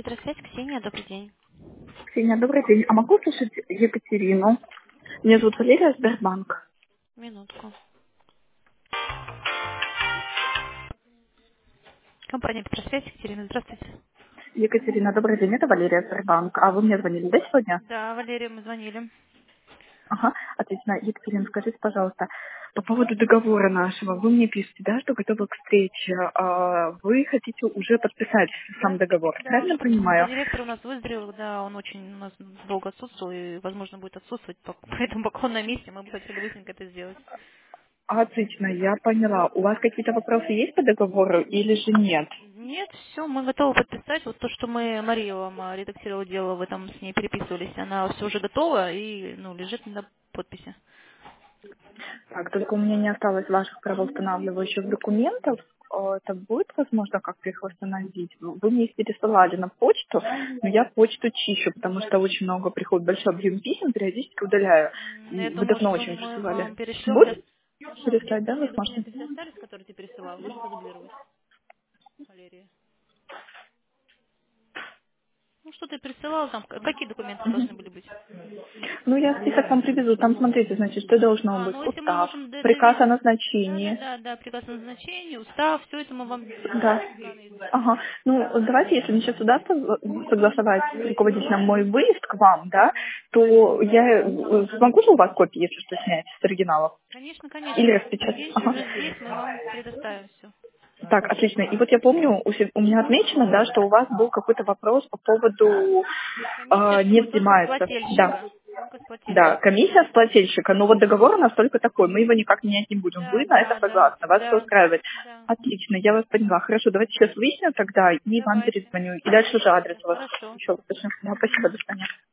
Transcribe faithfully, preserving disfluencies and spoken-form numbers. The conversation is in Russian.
Метросвязь, Ксения, добрый день. Ксения, добрый день. А могу услышать Екатерину? Меня зовут Валерия, Сбербанк. Минутку. Компания Метросвязь, Екатерина, здравствуйте. Екатерина, добрый день. Это Валерия, Сбербанк. А вы мне звонили, да, сегодня? Да, Валерия, мы звонили. Ага, отлично. Екатерина, скажите, пожалуйста, по поводу договора нашего. Вы мне пишете, да, что готовы к встрече. А вы хотите уже подписать сам Да, договор, да, уже правильно подписано. понимаю? Директор у нас выздоровел, да, он очень у нас долго отсутствовал и, возможно, будет отсутствовать, по- поэтому пока он на месте, мы бы хотели быстренько это сделать. Отлично, я поняла. У вас какие-то вопросы есть по договору или же нет? Нет, все, мы готовы подписать. Вот то, что мы, Мария вам а, редактировала дело, вы там с ней переписывались, она все уже готова и, ну, лежит на подписи. Так, только у меня не осталось ваших правоустанавливающих документов. Э, Это будет возможно как-то их восстановить? Вы мне их пересылали на почту, но я почту чищу, потому что очень много приходит, большой объем писем, периодически удаляю. М, Я И вы думаю, давно что очень мы присылали. вам перешлем сейчас. Будет Хорошо, те, переслать, да, те вы сможете? документы все остались, которые ты пересылал? Можешь продублировать, Валерия? Ну, что ты присылал там? К- Какие документы Мгм. должны были быть? Ну, я список вам привезу. Там, смотрите, значит, что должно А, быть. ну если мы Устав, можем д- приказ о довести... Да, да, назначении. да, да, приказ о назначении, устав, все это мы вам Да. сканы изошлем. Ага. Ну, давайте, если мне сейчас удастся согласовать с руководителем мой выезд к вам, да, то я э, смогу же у вас копии, если что, снять с оригиналов? Конечно, Или конечно. распечатать? Клиент Ага. уже здесь, мы вам предоставим все. Так, отлично. И вот я помню, у, се- у меня отмечено, да, что у вас был какой-то вопрос по поводу Комиссия э, с не пла- только с взимается. Да. плательщика. Только с Да, плательщика. комиссия с плательщика, но вот договор у нас только такой, мы его никак менять не будем. Вы Да, на это да, да, согласны, вас все да, устраивает. да. Отлично, я вас поняла. Хорошо, давайте сейчас выясним тогда и вам Давайте. перезвоню. И дальше уже адрес Давайте. у вас Хорошо. еще уточню. Да, спасибо, до свидания.